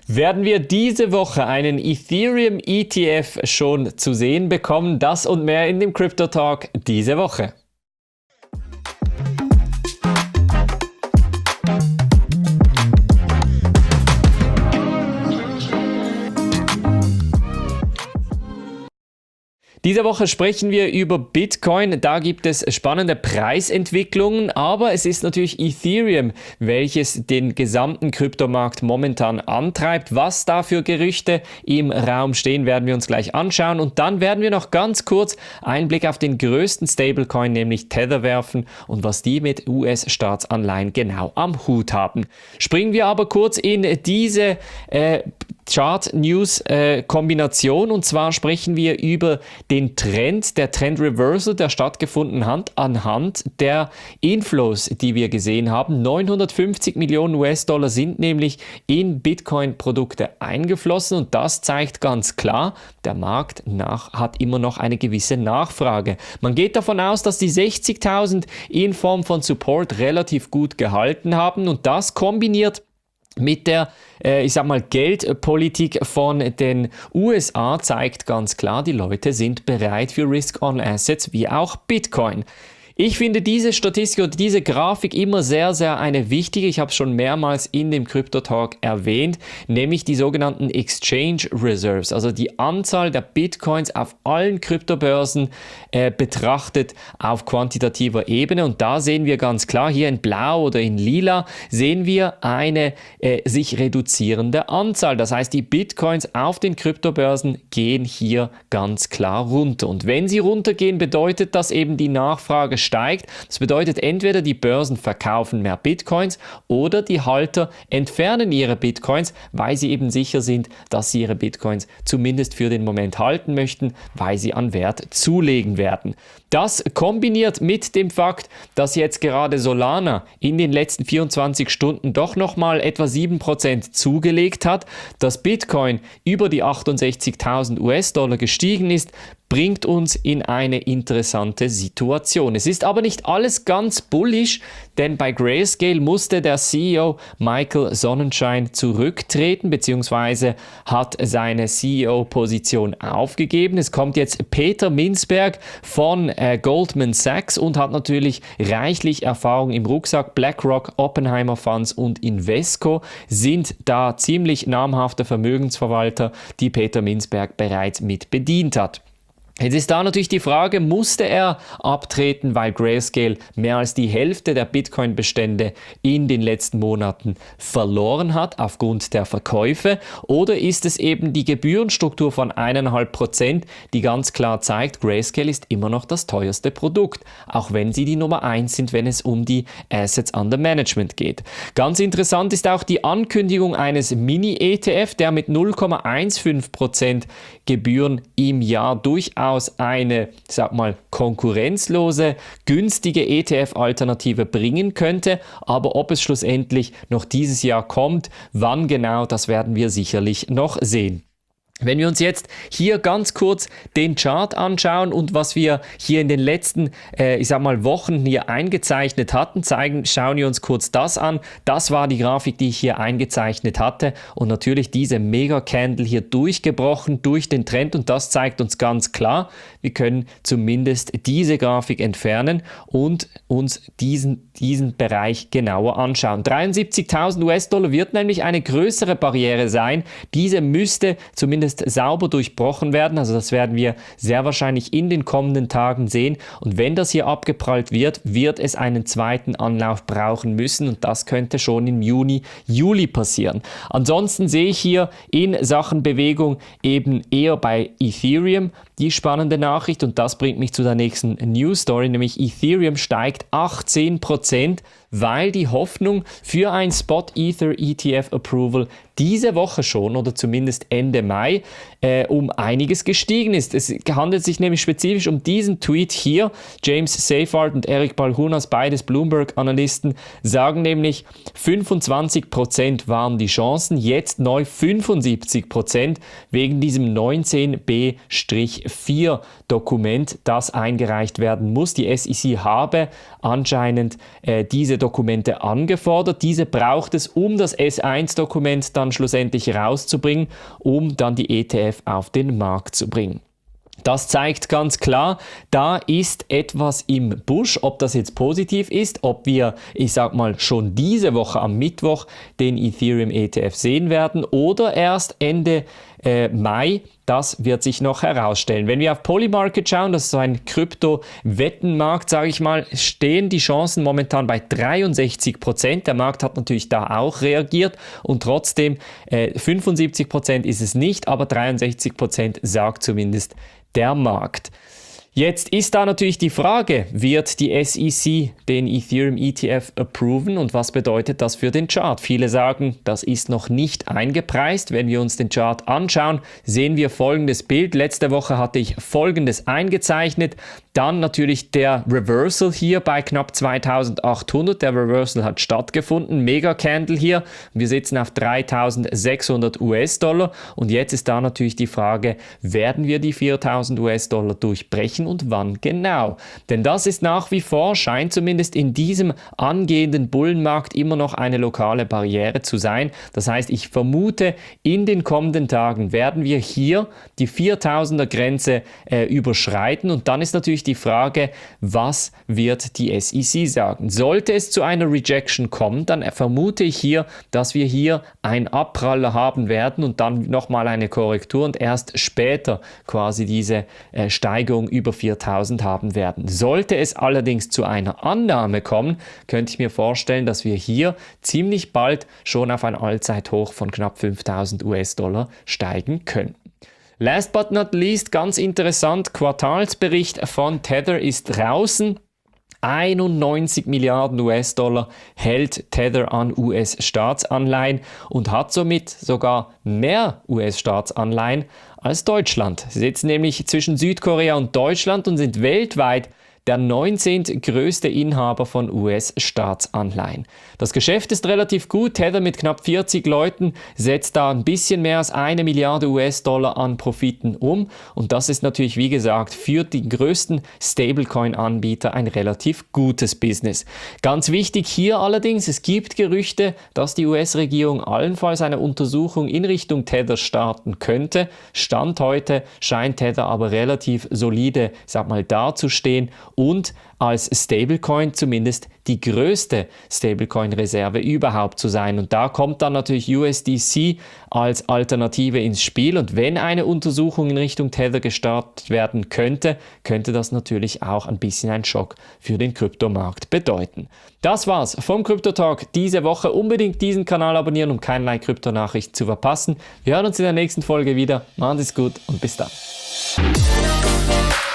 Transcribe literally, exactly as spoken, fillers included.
Werden wir diese Woche einen Ethereum E T F schon zu sehen bekommen? Das und mehr in dem Crypto Talk diese Woche. Diese Woche sprechen wir über Bitcoin. Da gibt es spannende Preisentwicklungen, aber es ist natürlich Ethereum, welches den gesamten Kryptomarkt momentan antreibt. Was da für Gerüchte im Raum stehen, werden wir uns gleich anschauen. Und dann werden wir noch ganz kurz einen Blick auf den größten Stablecoin, nämlich Tether, werfen und was die mit U S-Staatsanleihen genau am Hut haben. Springen wir aber kurz in diese äh, Chart-News-Kombination, und zwar sprechen wir über den Trend, der Trend-Reversal, der stattgefunden hat anhand der Inflows, die wir gesehen haben. neunhundertfünfzig Millionen U S-Dollar sind nämlich in Bitcoin-Produkte eingeflossen, und das zeigt ganz klar, der Markt nach, hat immer noch eine gewisse Nachfrage. Man geht davon aus, dass die sechzigtausend in Form von Support relativ gut gehalten haben, und das kombiniert mit der, äh, ich sag mal, Geldpolitik von den U S A zeigt ganz klar, die Leute sind bereit für Risk-on-Assets wie auch Bitcoin. Ich finde diese Statistik oder diese Grafik immer sehr, sehr eine wichtige. Ich habe es schon mehrmals in dem Crypto Talk erwähnt, nämlich die sogenannten Exchange Reserves, also die Anzahl der Bitcoins auf allen Kryptobörsen äh, betrachtet auf quantitativer Ebene. Und da sehen wir ganz klar, hier in Blau oder in Lila sehen wir eine äh, sich reduzierende Anzahl. Das heißt, die Bitcoins auf den Kryptobörsen gehen hier ganz klar runter. Und wenn sie runtergehen, bedeutet das eben, die Nachfrage steigt. Das bedeutet, entweder die Börsen verkaufen mehr Bitcoins oder die Halter entfernen ihre Bitcoins, weil sie eben sicher sind, dass sie ihre Bitcoins zumindest für den Moment halten möchten, weil sie an Wert zulegen werden. Das kombiniert mit dem Fakt, dass jetzt gerade Solana in den letzten vierundzwanzig Stunden doch nochmal etwa sieben Prozent zugelegt hat, dass Bitcoin über die achtundsechzigtausend U S-Dollar gestiegen ist, bringt uns in eine interessante Situation. Es ist aber nicht alles ganz bullish, denn bei Grayscale musste der C E O Michael Sonnenschein zurücktreten bzw. hat seine C E O-Position aufgegeben. Es kommt jetzt Peter Mintzberg von äh, Goldman Sachs und hat natürlich reichlich Erfahrung im Rucksack. BlackRock, Oppenheimer Funds und Invesco sind da ziemlich namhafte Vermögensverwalter, die Peter Mintzberg bereits mit bedient hat. Jetzt ist da natürlich die Frage, musste er abtreten, weil Grayscale mehr als die Hälfte der Bitcoin-Bestände in den letzten Monaten verloren hat aufgrund der Verkäufe, oder ist es eben die Gebührenstruktur von eins Komma fünf Prozent, die ganz klar zeigt, Grayscale ist immer noch das teuerste Produkt, auch wenn sie die Nummer eins sind, wenn es um die Assets under Management geht. Ganz interessant ist auch die Ankündigung eines Mini-E T F, der mit null Komma fünfzehn Prozent Gebühren im Jahr durchaus eine, sag mal, konkurrenzlose, günstige E T F-Alternative bringen könnte. Aber ob es schlussendlich noch dieses Jahr kommt, wann genau, das werden wir sicherlich noch sehen. Wenn wir uns jetzt hier ganz kurz den Chart anschauen und was wir hier in den letzten, äh, ich sag mal, Wochen hier eingezeichnet hatten, zeigen, schauen wir uns kurz das an. Das war die Grafik, die ich hier eingezeichnet hatte, und natürlich diese Mega-Candle hier durchgebrochen durch den Trend, und das zeigt uns ganz klar, wir können zumindest diese Grafik entfernen und uns diesen, diesen Bereich genauer anschauen. dreiundsiebzigtausend U S-Dollar wird nämlich eine größere Barriere sein. Diese müsste zumindest sauber durchbrochen werden, also das werden wir sehr wahrscheinlich in den kommenden Tagen sehen, und wenn das hier abgeprallt wird, wird es einen zweiten Anlauf brauchen müssen, und das könnte schon im Juni, Juli passieren. Ansonsten sehe ich hier in Sachen Bewegung eben eher bei Ethereum die spannende Nachricht, und das bringt mich zu der nächsten News Story, nämlich Ethereum steigt achtzehn Prozent, weil die Hoffnung für ein Spot Ether E T F Approval diese Woche schon oder zumindest Ende Mai äh, um einiges gestiegen ist. Es handelt sich nämlich spezifisch um diesen Tweet hier. James Seyfarth und Eric Balchunas, beides Bloomberg-Analysten, sagen nämlich, fünfundzwanzig Prozent waren die Chancen, jetzt neu fünfundsiebzig Prozent wegen diesem neunzehn B vier Dokument, das eingereicht werden muss. Die S E C habe anscheinend äh, diese Dokumente angefordert. Diese braucht es, um das S eins Dokument dann schlussendlich rauszubringen, um dann die E T F auf den Markt zu bringen. Das zeigt ganz klar, da ist etwas im Busch, ob das jetzt positiv ist, ob wir, ich sag mal, schon diese Woche am Mittwoch den Ethereum E T F sehen werden oder erst Ende äh, Mai. Das wird sich noch herausstellen. Wenn wir auf Polymarket schauen, das ist so ein Krypto-Wettenmarkt, sage ich mal, stehen die Chancen momentan bei dreiundsechzig Prozent. Der Markt hat natürlich da auch reagiert und trotzdem äh, fünfundsiebzig Prozent ist es nicht, aber dreiundsechzig Prozent sagt zumindest der Markt. Jetzt ist da natürlich die Frage, wird die S E C den Ethereum E T F approven und was bedeutet das für den Chart? Viele sagen, das ist noch nicht eingepreist. Wenn wir uns den Chart anschauen, sehen wir folgendes Bild. Letzte Woche hatte ich folgendes eingezeichnet. Dann natürlich der Reversal hier bei knapp zweitausendachthundert. Der Reversal hat stattgefunden. Mega Candle hier. Wir sitzen auf dreitausendsechshundert US-Dollar. Und jetzt ist da natürlich die Frage, werden wir die viertausend US-Dollar durchbrechen und wann genau? Denn das ist nach wie vor, scheint zumindest in diesem angehenden Bullenmarkt immer noch eine lokale Barriere zu sein. Das heißt, ich vermute, in den kommenden Tagen werden wir hier die viertausender Grenze äh, überschreiten und dann ist natürlich die Frage, was wird die S E C sagen? Sollte es zu einer Rejection kommen, dann vermute ich hier, dass wir hier einen Abpraller haben werden und dann nochmal eine Korrektur und erst später quasi diese äh, Steigerung über viertausend haben werden. Sollte es allerdings zu einer Annahme kommen, könnte ich mir vorstellen, dass wir hier ziemlich bald schon auf ein Allzeithoch von knapp fünftausend US-Dollar steigen können. Last but not least, ganz interessant, Quartalsbericht von Tether ist draußen. einundneunzig Milliarden US-Dollar hält Tether an U S-Staatsanleihen und hat somit sogar mehr U S-Staatsanleihen als Deutschland. Sie sitzen nämlich zwischen Südkorea und Deutschland und sind weltweit der neunzehntgrößte Inhaber von U S-Staatsanleihen. Das Geschäft ist relativ gut. Tether mit knapp vierzig Leuten setzt da ein bisschen mehr als eine Milliarde US-Dollar an Profiten um. Und das ist natürlich, wie gesagt, für die größten Stablecoin-Anbieter ein relativ gutes Business. Ganz wichtig hier allerdings, es gibt Gerüchte, dass die U S-Regierung allenfalls eine Untersuchung in Richtung Tether starten könnte. Stand heute scheint Tether aber relativ solide, sag mal, dazustehen und als Stablecoin zumindest die größte Stablecoin-Reserve überhaupt zu sein. Und da kommt dann natürlich U S D C als Alternative ins Spiel. Und wenn eine Untersuchung in Richtung Tether gestartet werden könnte, könnte das natürlich auch ein bisschen ein Schock für den Kryptomarkt bedeuten. Das war's vom Crypto Talk diese Woche. Unbedingt diesen Kanal abonnieren, um keinerlei Kryptonachrichten zu verpassen. Wir hören uns in der nächsten Folge wieder. Machen Sie es gut und bis dann.